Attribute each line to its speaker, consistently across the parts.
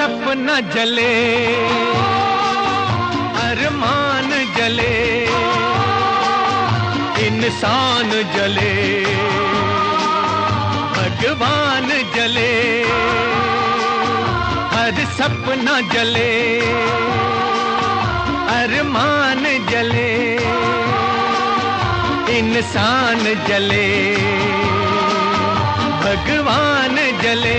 Speaker 1: सपना जले, अरमान जले, इंसान जले, भगवान जले, हर सपना जले, अरमान जले, इंसान जले, भगवान जले।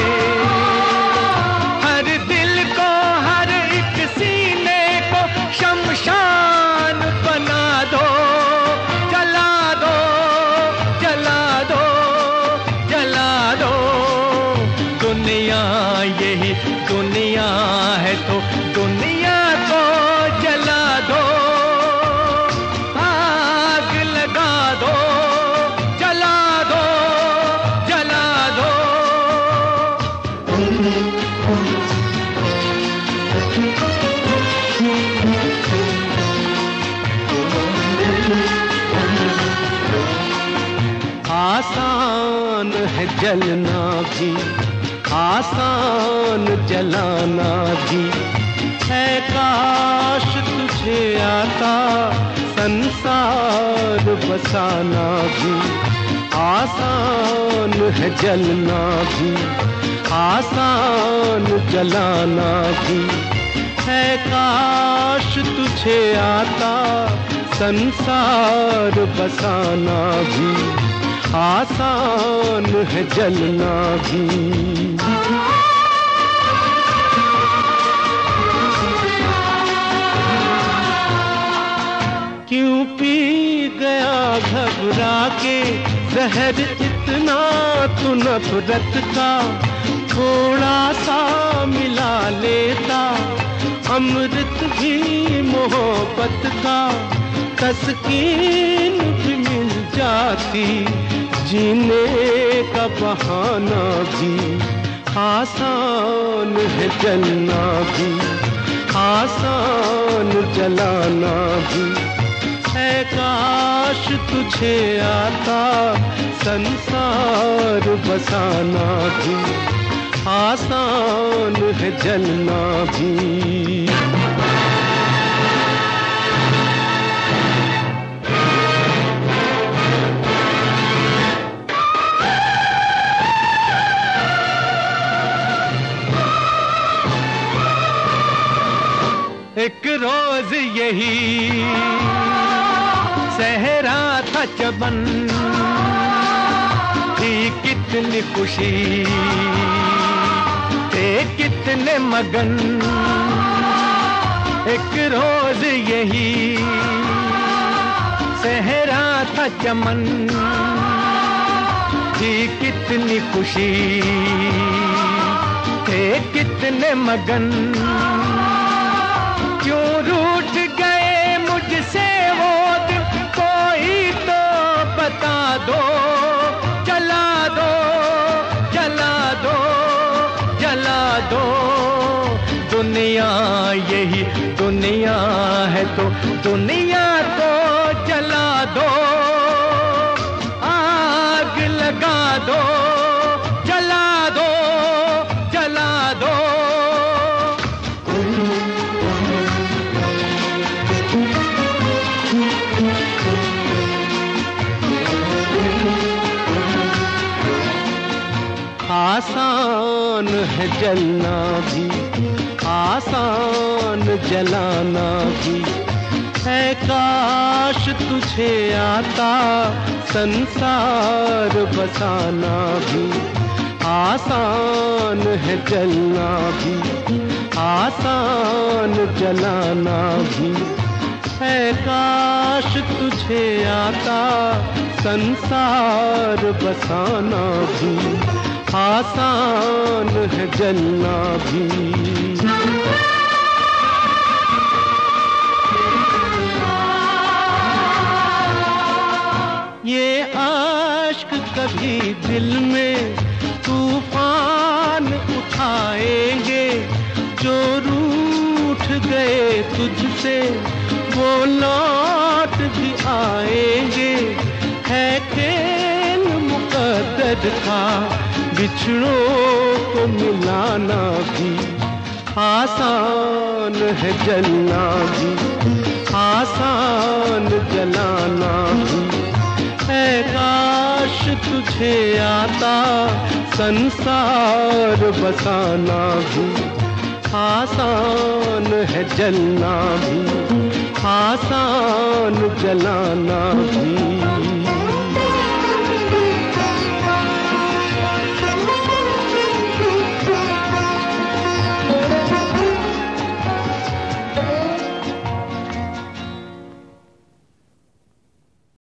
Speaker 1: हर दिल को, हर एक सीने को शमशान बना दो, जला दो, जला दो, जला दो। दुनिया यही दुनिया है तो दुनिया को जला दो, आग लगा दो, जला दो, जला दो। आसान है जलना भी, आसान जलाना भी, है काश तुझे आता संसार बसाना भी। आसान है जलना भी, आसान जलाना भी, है काश तुझे आता संसार बसाना भी। आसान है जलना भी। क्यों पी गया घबरा के जहर इतना तू नफरत का, थोड़ा सा मिला लेता अमृत भी मोहब्बत का। तस्कीन भी मिल जाती, जीने का बहाना भी। आसान है जलना भी, आसान जलाना भी, है काश तुझे आता संसार बसाना भी। आसान है जलना भी। एक रोज यही सहरा था चमन, थी कितनी खुशी, थे कितने मगन। एक रोज यही सहरा था चमन, थी कितनी खुशी, थे कितने मगन। क्यों रूठ गए मुझसे वो दिन, कोई तो बता दो, जला दो, जला दो, जला दो। दुनिया यही दुनिया है तो दुनिया को जला दो, आग लगा दो, जला दो, जला दो। आसान है जलना भी, आसान जलाना भी, है काश तुझे आता संसार बसाना भी। आसान है जलना भी, आसान जलाना भी, है काश तुझे आता संसार बसाना भी। आसान है जलना भी। ये आश्क कभी दिल में तूफान उठाएंगे, जो रूठ गए तुझसे वो लौट भी आएंगे। है खेल मुकद्दर का बिछड़ों को मिलाना भी, आसान है जलना भी, आसान जलाना भी। ऐ काश तुझे आता संसार बसाना भी, आसान है जलना भी, आसान जलाना भी।